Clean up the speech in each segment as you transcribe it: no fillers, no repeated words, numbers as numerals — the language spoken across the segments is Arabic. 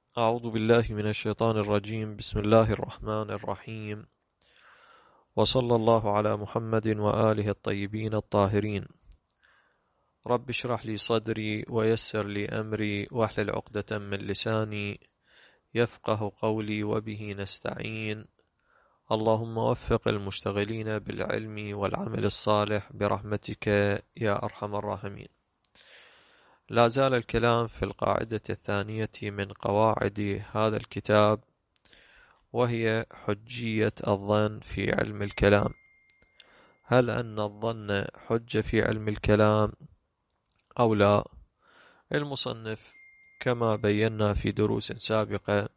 أعوذ بالله من الشيطان الرجيم. بسم الله الرحمن الرحيم، وصلى الله على محمد وآله الطيبين الطاهرين. رب اشرح لي صدري ويسر لي أمري واحلل عقدة من لساني يفقه قولي وبه نستعين. اللهم وفق المشتغلين بالعلم والعمل الصالح برحمتك يا أرحم الراحمين. لا زال الكلام في القاعدة الثانية من قواعد هذا الكتاب، وهي حجية الظن في علم الكلام. هل أن الظن حجة في علم الكلام أو لا؟ المصنف كما بينا في دروس سابقة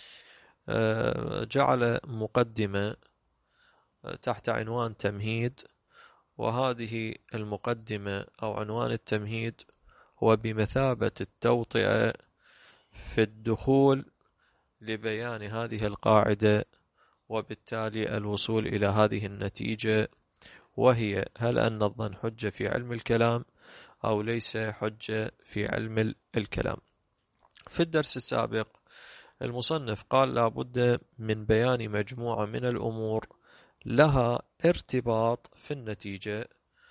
جعل مقدمة تحت عنوان تمهيد، وهذه المقدمة أو عنوان التمهيد هو بمثابة التوطئة في الدخول لبيان هذه القاعدة، وبالتالي الوصول إلى هذه النتيجة، وهي هل أن الظن حجة في علم الكلام أو ليس حجة في علم الكلام. في الدرس السابق المصنف قال لا بد من بيان مجموعة من الأمور لها ارتباط في النتيجة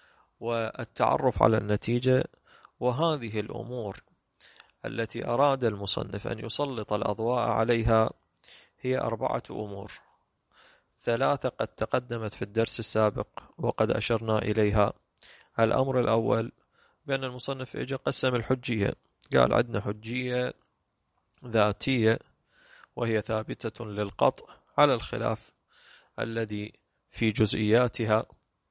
والتعرف على النتيجة، وهذه الأمور التي أراد المصنف أن يسلط الأضواء عليها هي 4 أمور. 3 قد تقدمت في الدرس السابق وقد أشرنا إليها. الأمر الأول بأن المصنف قسم الحجية، قال عندنا حجية ذاتية وهي ثابتة للقطع على الخلاف الذي في جزئياتها،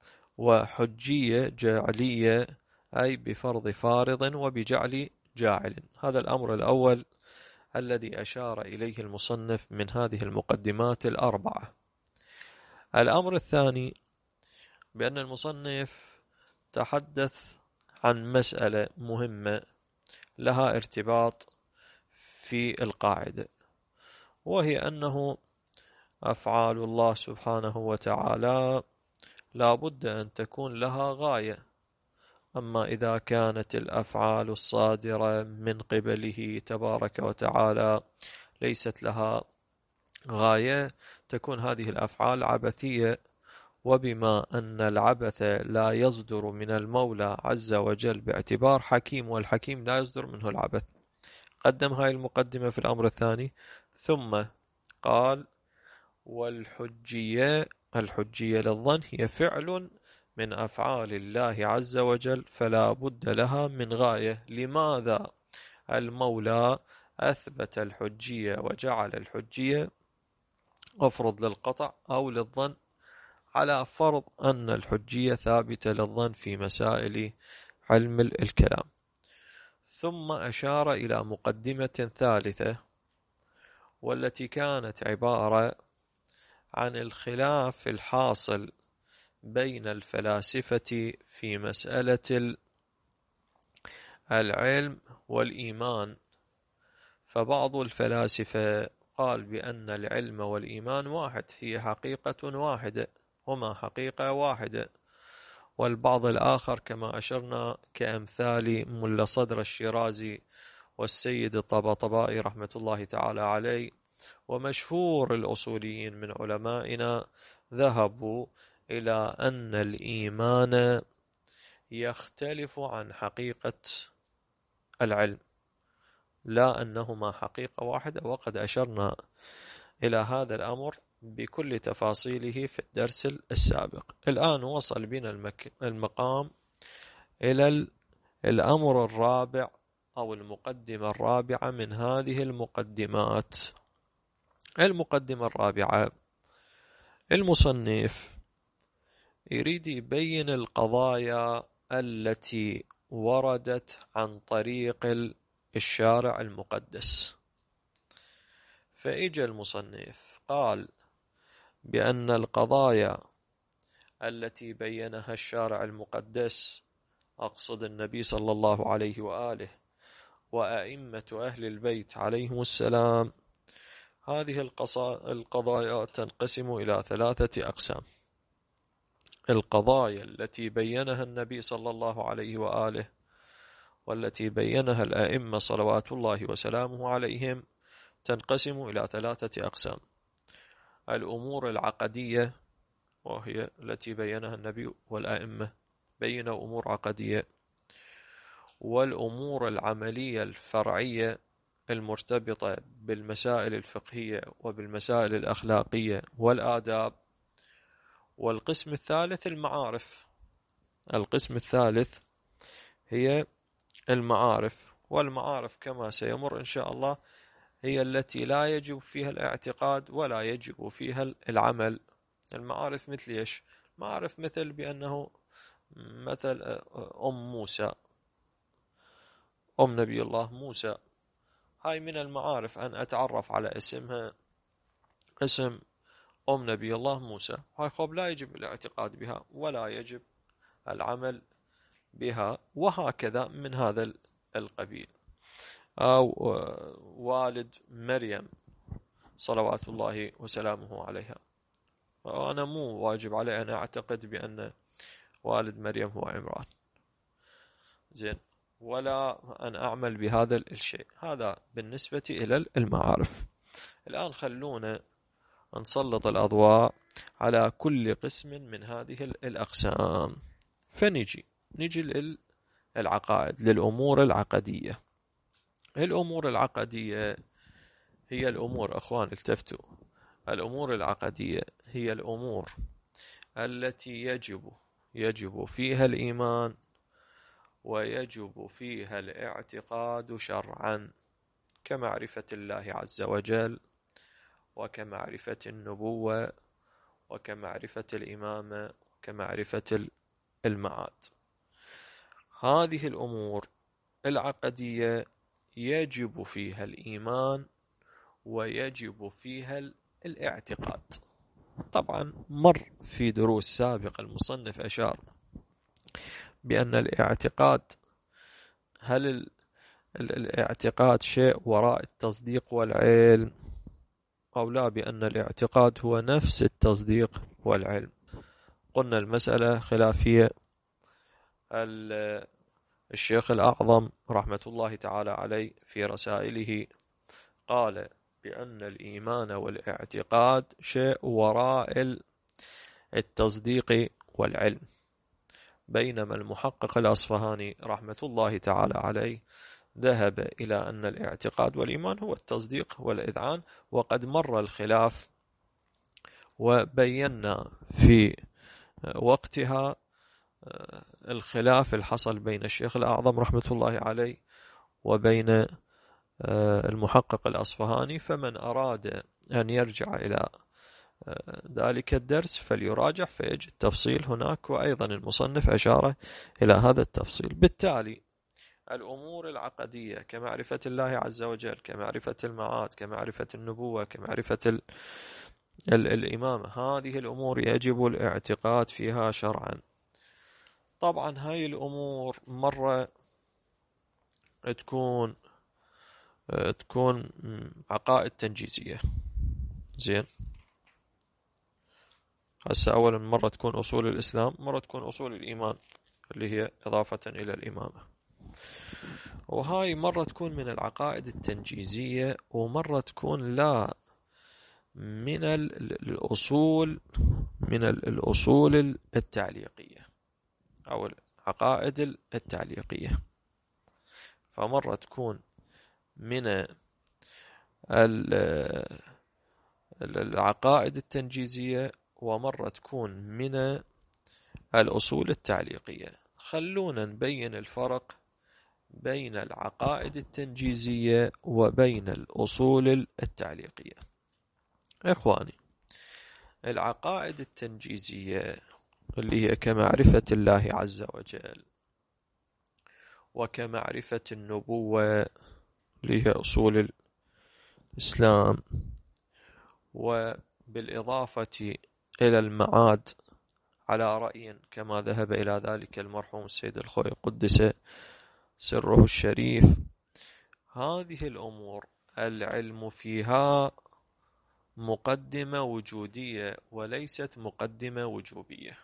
وحجية جعلية أي بفرض فارض وبجعل جاعل. هذا الأمر الأول الذي أشار إليه المصنف من هذه المقدمات 4. الأمر الثاني بأن المصنف تحدث عن مسألة مهمة لها ارتباط في القاعدة، وهي أنه أفعال الله سبحانه وتعالى لا بد أن تكون لها غاية. أما إذا كانت الأفعال الصادرة من قبله تبارك وتعالى ليست لها غاية تكون هذه الأفعال عبثية، وبما أن العبث لا يصدر من المولى عز وجل باعتبار حكيم، والحكيم لا يصدر منه العبث. قدم هاي المقدمة في الأمر الثاني، ثم قال الحجية للظن هي فعل من أفعال الله عز وجل فلا بد لها من غاية. لماذا المولى أثبت الحجية وجعل الحجية أفرض للقطع أو للظن على فرض أن الحجية ثابتة للظن في مسائل علم الكلام؟ ثم أشار إلى مقدمة ثالثة، والتي كانت عبارة عن الخلاف الحاصل بين الفلاسفة في مسألة العلم والإيمان. فبعض الفلاسفة قال بأن العلم والإيمان واحد، هي حقيقة واحدة، هما حقيقة واحدة. والبعض الآخر كما أشرنا كأمثال ملا صدر الشيرازي والسيد الطباطبائي رحمة الله تعالى عليه ومشهور الأصوليين من علمائنا ذهبوا إلى أن الإيمان يختلف عن حقيقة العلم، لا أنهما حقيقة واحدة، وقد أشرنا إلى هذا الأمر بكل تفاصيله في الدرس السابق. الآن وصل بنا المقام إلى الأمر الرابع أو المقدمة الرابعة من هذه المقدمات. المقدمة الرابعة المصنف يريد يبين القضايا التي وردت عن طريق الشارع المقدس. فإجا المصنف قال بأن القضايا التي بينها الشارع المقدس، أقصد النبي صلى الله عليه وآله وأئمة أهل البيت عليهم السلام، هذه القضايا تنقسم إلى 3 أقسام. القضايا التي بينها النبي صلى الله عليه وآله والتي بينها الأئمة صلوات الله وسلامه عليهم تنقسم إلى 3 أقسام: الأمور العقدية، وهي التي بينها النبي والأئمة، بينوا أمور عقدية، والأمور العملية الفرعية المرتبطة بالمسائل الفقهية وبالمسائل الأخلاقية والآداب، والقسم الثالث المعارف. القسم الثالث هي المعارف، والمعارف كما سيمر إن شاء الله هي التي لا يجب فيها الاعتقاد ولا يجب فيها العمل. المعارف مثل إيش؟ معارف مثل بأنه مثل موسى، نبي الله موسى، هاي من المعارف أن أتعرف على اسمها، اسم نبي الله موسى، هاي خب لا يجب الاعتقاد بها ولا يجب العمل بها. وهكذا من هذا القبيل. أو والد مريم صلوات الله وسلامه عليها، وأنا مو واجب علي أن أعتقد بأن والد مريم هو عمران، زين، ولا أن أعمل بهذا الشيء. هذا بالنسبة إلى المعارف. الآن خلونا نسلط الأضواء على كل قسم من هذه الأقسام. فنجي للعقائد، للأمور العقدية. الأمور العقدية هي الأمور، أخوان التفتوا، الأمور العقدية هي الأمور التي يجب فيها الإيمان ويجب فيها الاعتقاد شرعا، كمعرفة الله عز وجل، وكمعرفة النبوة، وكمعرفة الإمامة، وكمعرفة المعاد. هذه الأمور العقدية يجب فيها الإيمان ويجب فيها الاعتقاد. طبعا مر في دروس سابقة المصنف أشار بأن الاعتقاد، هل الاعتقاد شيء وراء التصديق والعلم أو لا، بأن الاعتقاد هو نفس التصديق والعلم. قلنا المسألة خلافية. الشيخ الأعظم رحمة الله تعالى عليه في رسائله قال بأن الإيمان والاعتقاد شيء وراء التصديق والعلم، بينما المحقق الأصفهاني رحمة الله تعالى عليه ذهب إلى أن الاعتقاد والإيمان هو التصديق والإذعان. وقد مر الخلاف، وبينا في وقتها الخلاف الحصل بين الشيخ الأعظم رحمة الله عليه وبين المحقق الأصفهاني. فمن أراد أن يرجع إلى ذلك الدرس فليراجع فيجد التفصيل هناك، وأيضا المصنف أشار إلى هذا التفصيل. بالتالي الأمور العقدية كمعرفة الله عز وجل، كمعرفة المعاد، كمعرفة النبوة، كمعرفة الإمامة، هذه الأمور يجب الاعتقاد فيها شرعا. طبعا هاي الأمور مرة تكون عقائد تنجيزية، زين. هسه أولا مرة تكون أصول الإسلام، مرة تكون أصول الإيمان اللي هي إضافة إلى الإمامة، وهاي مرة تكون من العقائد التنجيزية، ومرة تكون لا من الأصول التعليقية أو العقائد التعليقية. فمرة تكون من العقائد التنجيزية، ومرة تكون من الأصول التعليقية. خلونا نبين الفرق بين العقائد التنجيزية وبين الأصول التعليقية. إخواني، العقائد التنجيزية اللي هي كمعرفة الله عز وجل، وكمعرفة النبوة اللي هي أصول الإسلام، وبالإضافة إلى المعاد على رأي كما ذهب إلى ذلك المرحوم السيد الخوئي قدس سره الشريف. هذه الأمور العلم فيها مقدمة وجودية وليست مقدمة وجوبية.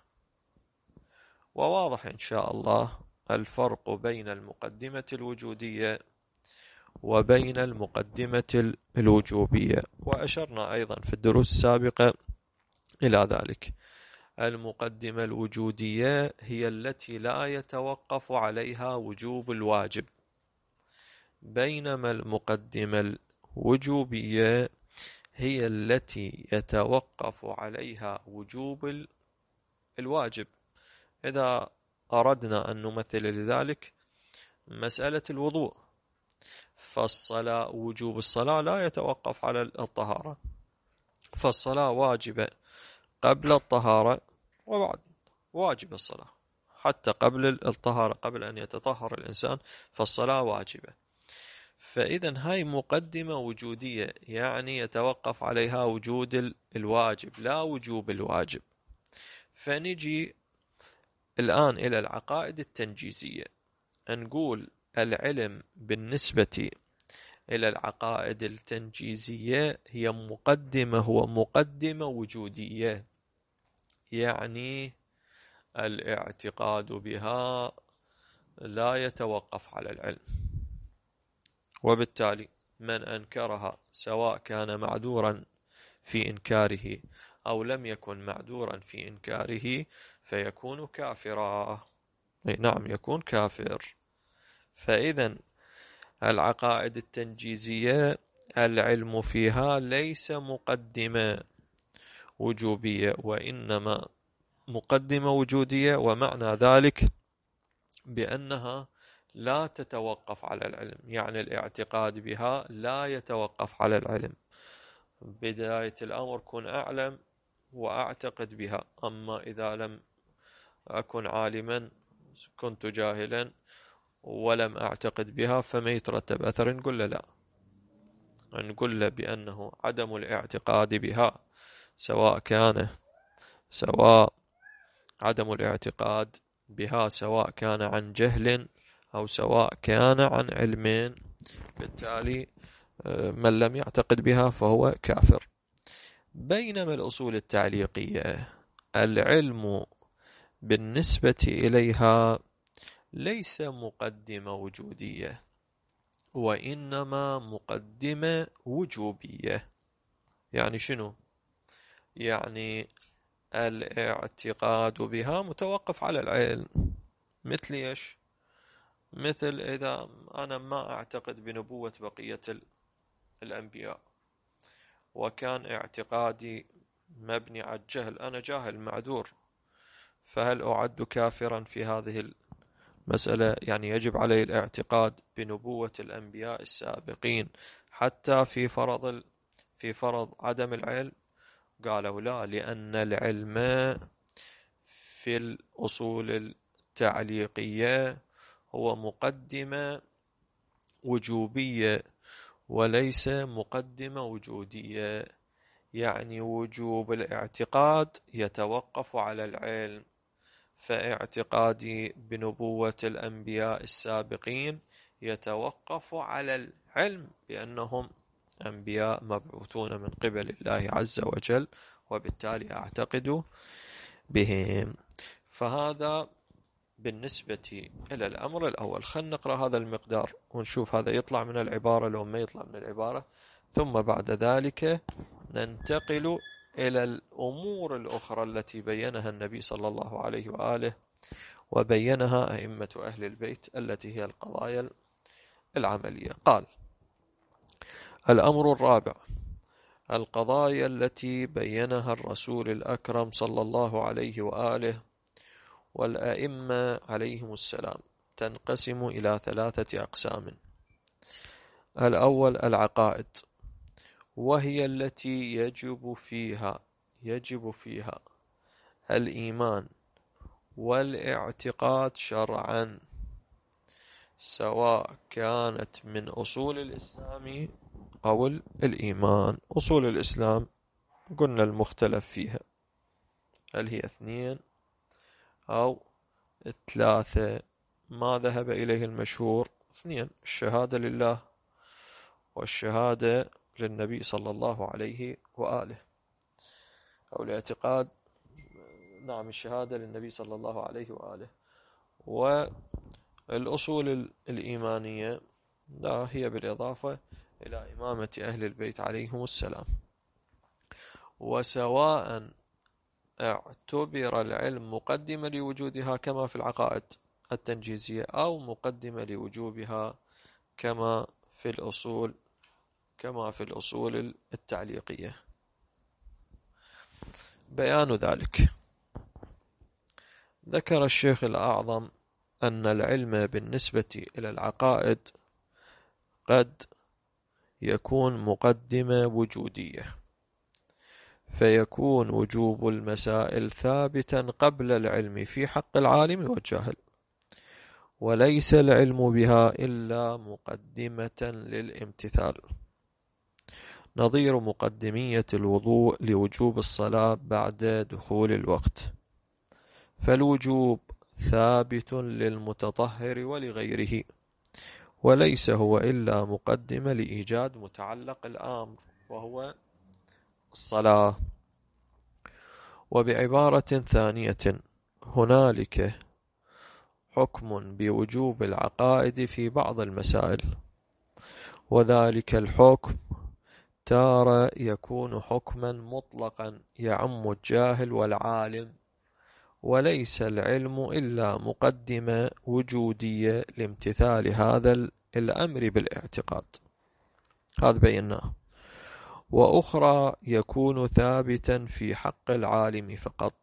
وواضح إن شاء الله الفرق بين المقدمة الوجودية وبين المقدمة الوجوبية. وأشرنا أيضا في الدروس السابقة إلى ذلك. المقدمة الوجودية هي التي لا يتوقف عليها وجوب الواجب، بينما المقدمة الوجوبية هي التي يتوقف عليها وجوب الواجب. إذا أردنا أن نمثل لذلك مسألة الوضوء، فالصلاة وجوب الصلاة لا يتوقف على الطهارة، فالصلاة واجبة قبل الطهارة وبعد، واجب الصلاة حتى قبل الطهارة، قبل أن يتطهر الإنسان فالصلاة واجبة. فإذا هاي مقدمة وجودية، يعني يتوقف عليها وجود الواجب لا وجوب الواجب. فنجي الآن إلى العقائد التنجيزية، نقول العلم بالنسبة إلى العقائد التنجيزية هي مقدمة وجودية، يعني الاعتقاد بها لا يتوقف على العلم، وبالتالي من أنكرها سواء كان معذورا في إنكاره أو لم يكن معذورا في إنكاره فيكون كافرا. نعم، يكون كافر. فإذا العقائد التنجيزية العلم فيها ليس مقدمة وجوبية، وإنما مقدمة وجودية، ومعنى ذلك بأنها لا تتوقف على العلم، يعني الاعتقاد بها لا يتوقف على العلم. بداية الأمر كن أعلم وأعتقد بها، أما إذا لم أكن عالما كنت جاهلا ولم أعتقد بها فما يترتب أثر؟ نقول له لا، نقول له بأنه عدم الاعتقاد بها سواء عدم الاعتقاد بها سواء كان عن جهل أو سواء كان عن علم، بالتالي من لم يعتقد بها فهو كافر. بينما الأصول التعليقية العلم بالنسبة إليها ليس مقدمة وجودية، وإنما مقدمة وجوبية. يعني شنو؟ يعني الاعتقاد بها متوقف على العلم. مثل إيش؟ مثل إذا أنا ما أعتقد بنبوة بقية الأنبياء، وكان اعتقادي مبني على الجهل، أنا جاهل معذور، فهل أعد كافرا في هذه المسألة؟ يعني يجب علي الاعتقاد بنبوة الأنبياء السابقين حتى في فرض عدم العلم؟ قالوا لا، لأن العلم في الأصول التعليقية هو مقدمة وجوبية وليس مقدمة وجودية، يعني وجوب الاعتقاد يتوقف على العلم، فاعتقادي بنبوة الأنبياء السابقين يتوقف على العلم بأنهم أنبياء مبعوثون من قبل الله عز وجل، وبالتالي أعتقد بهم. فهذا بالنسبة إلى الأمر الأول. خلنا نقرأ هذا المقدار ونشوف هذا يطلع من العبارة لو ما يطلع من العبارة، ثم بعد ذلك ننتقل إلى الأمور الأخرى التي بينها النبي صلى الله عليه وآله وبينها أئمة أهل البيت التي هي القضايا العملية. قال: الأمر الرابع: القضايا التي بينها الرسول الأكرم صلى الله عليه وآله والأئمة عليهم السلام تنقسم إلى 3 أقسام. الأول العقائد، وهي التي يجب فيها الإيمان والاعتقاد شرعا، سواء كانت من أصول الإسلام أو الإيمان. أصول الإسلام قلنا المختلف فيها هل هي 2 أو 3، ما ذهب إليه المشهور 2: الشهادة لله والشهادة للنبي صلى الله عليه وآله، أو الاعتقاد، نعم، الشهادة للنبي صلى الله عليه وآله. والأصول الإيمانية لا، هي بالإضافة إلى إمامة أهل البيت عليهم السلام. وسواء اعتبر العلم مقدمة لوجودها كما في العقائد التنجيزية، أو مقدمة لوجوبها كما في الأصول التعليقية. بيان ذلك: ذكر الشيخ الأعظم أن العلم بالنسبة إلى العقائد قد يكون مقدمة وجودية، فيكون وجوب المسائل ثابتا قبل العلم في حق العالم والجاهل، وليس العلم بها إلا مقدمة للامتثال، نظير مقدمية الوضوء لوجوب الصلاة بعد دخول الوقت، فالوجوب ثابت للمتطهر ولغيره، وليس هو إلا مقدمة لإيجاد متعلق الأمر وهو الصلاة. وبعبارة ثانية، هنالك حكم بوجوب العقائد في بعض المسائل، وذلك الحكم تارة يكون حكما مطلقا يعم الجاهل والعالم، وليس العلم إلا مقدمة وجودية لامتثال هذا الأمر بالاعتقاد، هذا بيناه. وأخرى يكون ثابتا في حق العالم فقط،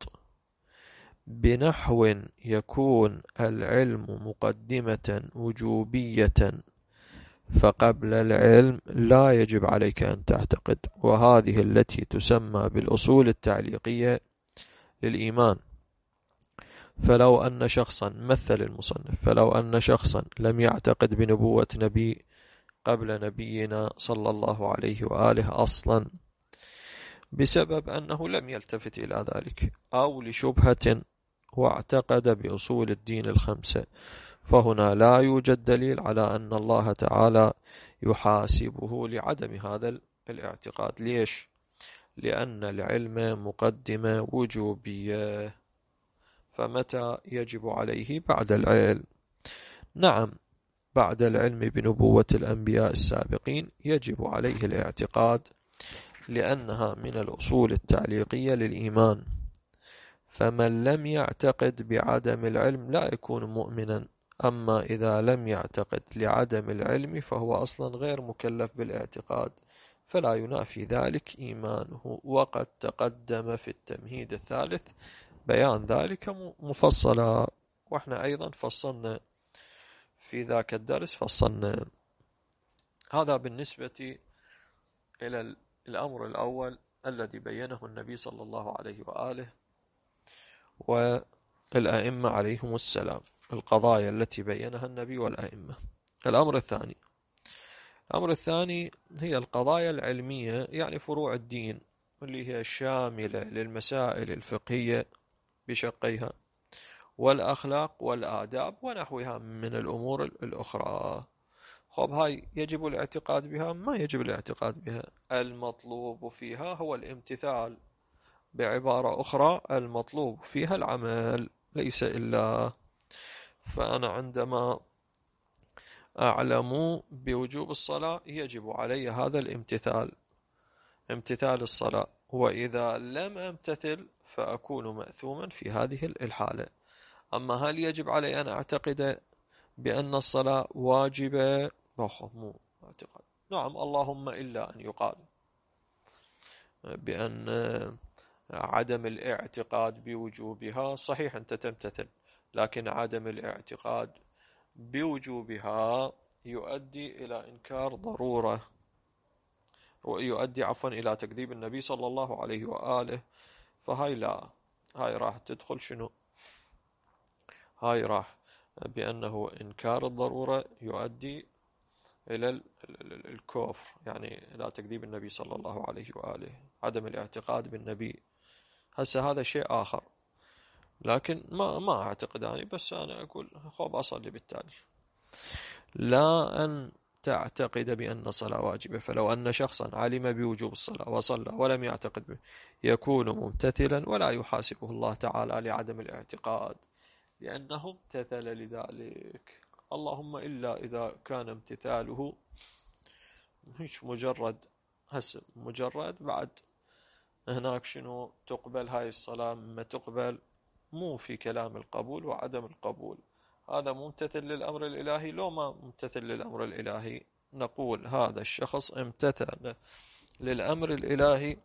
بنحو يكون العلم مقدمة وجوبية فقبل العلم لا يجب عليك أن تعتقد، وهذه التي تسمى بالأصول التعليقية للإيمان. فلو أن شخصا، مثل المصنف، فلو أن شخصا لم يعتقد بنبوة نبي قبل نبينا صلى الله عليه وآله أصلا، بسبب أنه لم يلتفت إلى ذلك، أو لشبهة، واعتقد بأصول الدين الخمسة، فهنا لا يوجد دليل على أن الله تعالى يحاسبه لعدم هذا الاعتقاد. ليش؟ لأن العلم مقدمة وجوبية، فمتى يجب عليه؟ بعد العلم. نعم، بعد العلم بنبوة الأنبياء السابقين يجب عليه الاعتقاد، لأنها من الأصول التعليقية للإيمان، فمن لم يعتقد بعدم العلم لا يكون مؤمنا. أما إذا لم يعتقد لعدم العلم فهو أصلا غير مكلف بالاعتقاد، فلا ينافي ذلك إيمانه. وقد تقدم في التمهيد الثالث بيان ذلك مفصلا، وإحنا أيضا فصلنا في ذاك الدرس، فصلنا. هذا بالنسبة إلى الأمر الأول الذي بينه النبي صلى الله عليه وآله والأئمة عليهم السلام، القضايا التي بينها النبي والأئمة. الأمر الثاني هي القضايا العلمية، يعني فروع الدين، اللي هي شاملة للمسائل الفقهية بشقيها، والأخلاق والآداب ونحوها من الأمور الأخرى. خب، هاي يجب الاعتقاد بها؟ ما يجب الاعتقاد بها. المطلوب فيها هو الامتثال، بعبارة أخرى المطلوب فيها العمل، ليس إلا. فأنا عندما أعلم بوجوب الصلاة يجب علي هذا الامتثال، امتثال الصلاة، وإذا لم أمتثل فأكون مأثوما في هذه الحالة. أما هل يجب علي أن أعتقد بأن الصلاة واجبة؟ مو اعتقاد. نعم، اللهم إلا أن يقال بأن عدم الاعتقاد بوجوبها صحيح أنت تمتثل، لكن عدم الاعتقاد بوجوبها يؤدي إلى إنكار ضرورة، ويؤدي إلى تكذيب النبي صلى الله عليه وآله. فهاي لا، هاي راح تدخل شنو؟ هاي راح بأنه إنكار الضرورة يؤدي إلى الكفر، يعني إلى تكذيب النبي صلى الله عليه وآله، عدم الاعتقاد بالنبي. هسه هذا شيء آخر، لكن ما أعتقد أنا، بس أنا أقول خب أصلي بالتالي. لا أن تعتقد بأن الصلاة واجبة، فلو أن شخصا علم بوجوب الصلاة وصلى ولم يعتقد به يكون ممتثلا، ولا يحاسبه الله تعالى لعدم الاعتقاد، لأنه امتثل لذلك. اللهم إلا إذا كان امتثاله مش مجرد هسه مجرد بعد هناك شنو تقبل هاي الصلاة، مما تقبل مو في كلام القبول وعدم القبول، هذا ممتثل للأمر الإلهي. لو ما ممتثل للأمر الإلهي نقول هذا الشخص امتثل للأمر الإلهي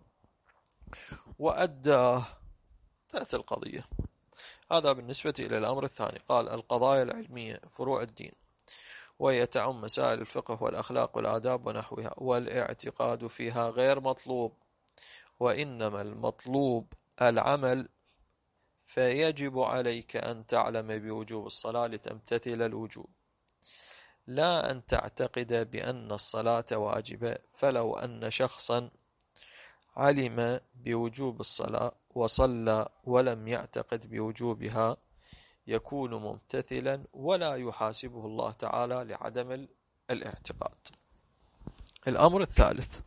وأداه، تأتي القضية. هذا بالنسبة إلى الأمر الثاني. قال القضايا العلمية فروع الدين، وهي تعم مسائل الفقه والأخلاق والآداب ونحوها، والاعتقاد فيها غير مطلوب، وإنما المطلوب العمل، فيجب عليك أن تعلم بوجوب الصلاة لتمتثل الوجوب، لا أن تعتقد بأن الصلاة واجبة. فلو أن شخصا علم بوجوب الصلاة وصلى ولم يعتقد بوجوبها يكون ممتثلا ولا يحاسبه الله تعالى لعدم الاعتقاد. الأمر الثالث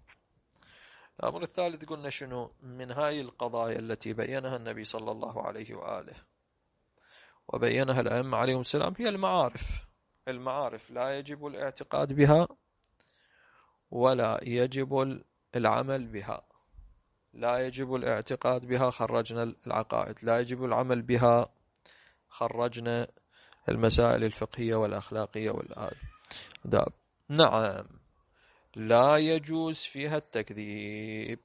قلنا شنو من هاي القضايا التي بينها النبي صلى الله عليه وآله وبينها الأئمة عليهم السلام هي المعارف لا يجب الاعتقاد بها ولا يجب العمل بها. لا يجب الاعتقاد بها خرجنا العقائد، لا يجب العمل بها خرجنا المسائل الفقهية والأخلاقية والآداب. نعم لا يجوز فيها التكذيب،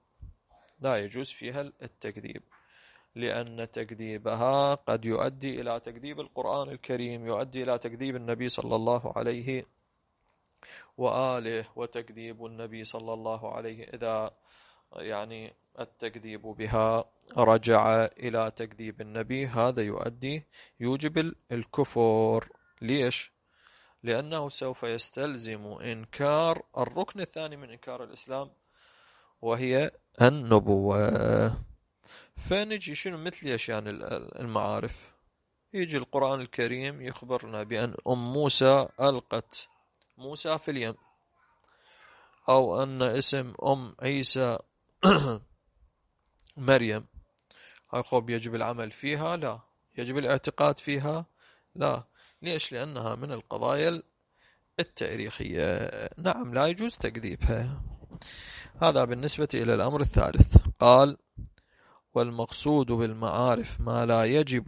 لأن تكذيبها قد يؤدي إلى تكذيب القرآن الكريم، يؤدي إلى تكذيب النبي صلى الله عليه وآله. وتكذيب النبي صلى الله عليه إذا يعني التكذيب بها رجع إلى تكذيب النبي، هذا يوجب الكفر. ليش؟ لأنه سوف يستلزم إنكار الركن الثاني من إنكار الإسلام وهي النبوة. فنجي شنو مثل إيش يعني المعارف، يجي القرآن الكريم يخبرنا بأن موسى ألقت موسى في اليم، أو أن اسم عيسى مريم، أخوب يجب العمل فيها؟ لا. يجب الاعتقاد فيها؟ لا. ليش؟ لأنها من القضايا التاريخية، نعم لا يجوز تكذيبها. هذا بالنسبة إلى الأمر الثالث. قال والمقصود بالمعارف ما لا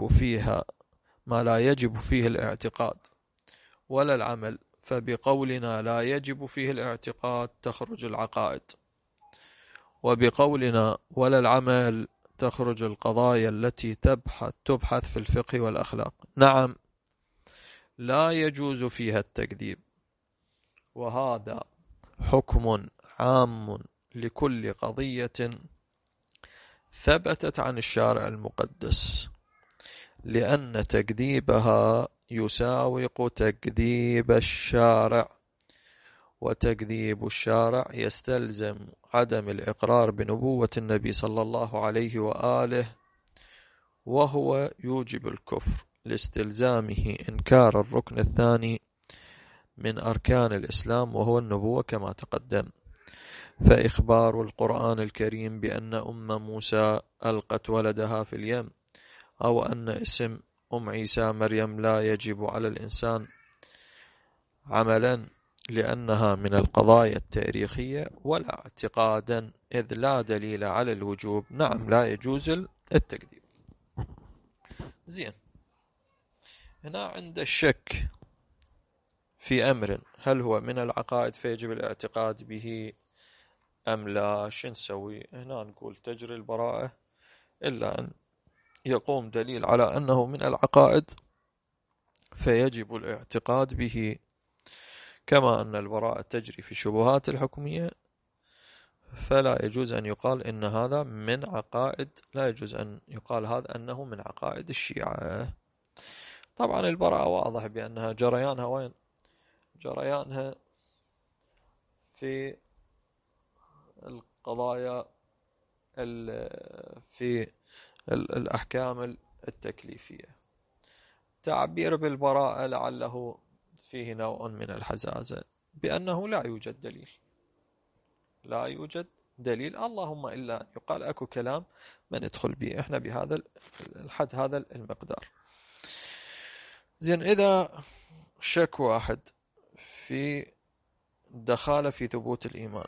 يجب فيه الاعتقاد ولا العمل، فبقولنا لا يجب فيه الاعتقاد تخرج العقائد، وبقولنا ولا العمل تخرج القضايا التي تبحث في الفقه والأخلاق. نعم لا يجوز فيها التكذيب، وهذا حكم عام لكل قضية ثبتت عن الشارع المقدس، لأن تكذيبها يساوق تكذيب الشارع، وتكذيب الشارع يستلزم عدم الإقرار بنبوة النبي صلى الله عليه وآله، وهو يوجب الكفر لاستلزامه إنكار الركن الثاني من أركان الإسلام وهو النبوة كما تقدم. فإخبار القرآن الكريم بأن موسى ألقت ولدها في اليم، أو أن اسم عيسى مريم لا يجب على الإنسان عملا لأنها من القضايا التاريخية ولا اعتقادا، إذ لا دليل على الوجوب. نعم لا يجوز التكذيب. زين، هنا عند الشك في أمر هل هو من العقائد فيجب الاعتقاد به أم لا، شو نسوي؟ هنا نقول تجري البراءة إلا أن يقوم دليل على أنه من العقائد فيجب الاعتقاد به، كما أن البراءة تجري في الشبهات الحكمية، فلا يجوز أن يقال إن هذا من عقائد، لا يجوز أن يقال هذا أنه من عقائد الشيعة. طبعا البراءة واضح بأنها جريانها وين؟ جريانها في القضايا في الأحكام التكليفية. تعبير بالبراءة لعله فيه نوع من الحزازة بأنه لا يوجد دليل، اللهم إلا يقال أكو كلام ما ندخل به إحنا بهذا الحد، هذا المقدار. زين، إذا شك واحد في الدخالة في ثبوت الإيمان،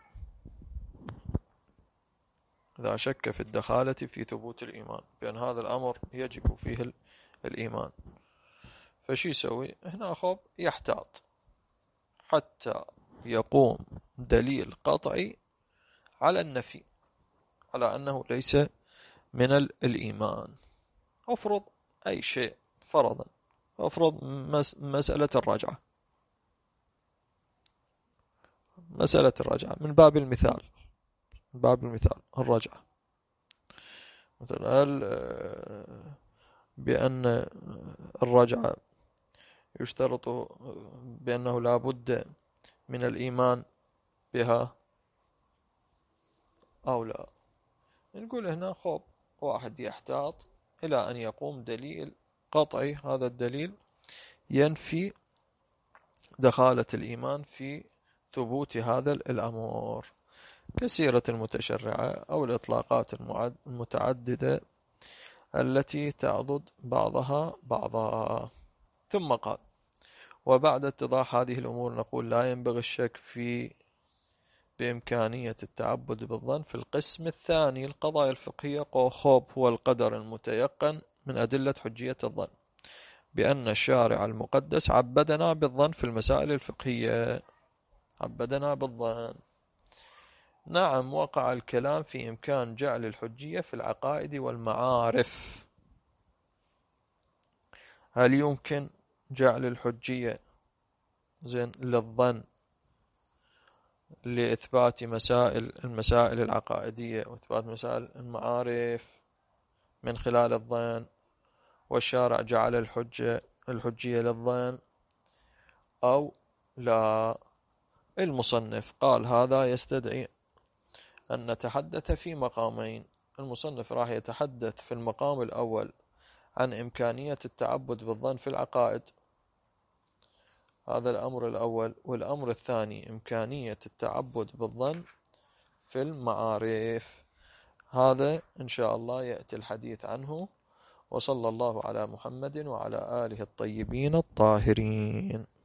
إذا شك في الدخالة في ثبوت الإيمان بأن هذا الأمر يجب فيه الإيمان، فشي يسوي هنا؟ خب يحتاط حتى يقوم دليل قطعي على النفي، على أنه ليس من الإيمان. أفرض أي شيء، فرضا أفرض مسألة الرجعة، مسألة الرجعة من باب المثال، من باب المثال الرجعة مثلا، بأن الرجعة يشترط بأنه لا بد من الإيمان بها أو لا؟ نقول هنا خب واحد يحتاط إلى أن يقوم دليل قطعي، هذا الدليل ينفي دخالة الإيمان في ثبوت هذا الأمر، كسيرة المتشرعة أو الإطلاقات المتعددة التي تعضد بعضها بعضا. ثم قال: وبعد اتضاح هذه الأمور نقول لا ينبغي الشك بإمكانية التعبد بالظن في القسم الثاني، القضايا الفقهية. خوب هو القدر المتيقن من أدلة حجية الظن، بأن الشارع المقدس عبدنا بالظن في المسائل الفقهية، عبدنا بالظن. نعم، وقع الكلام في إمكان جعل الحجية في العقائد والمعارف. هل يمكن جعل الحجية للظن لإثبات المسائل العقائدية وإثبات مسائل المعارف من خلال الظن، والشارع جعل الحجية للظن أو لا؟ المصنف قال هذا يستدعي أن نتحدث في مقامين. المصنف راح يتحدث في المقام الأول عن إمكانية التعبد بالظن في العقائد، هذا الأمر الأول، والأمر الثاني إمكانية التعبد بالظن في المعارف، هذا إن شاء الله يأتي الحديث عنه. وصلى الله على محمد وعلى آله الطيبين الطاهرين.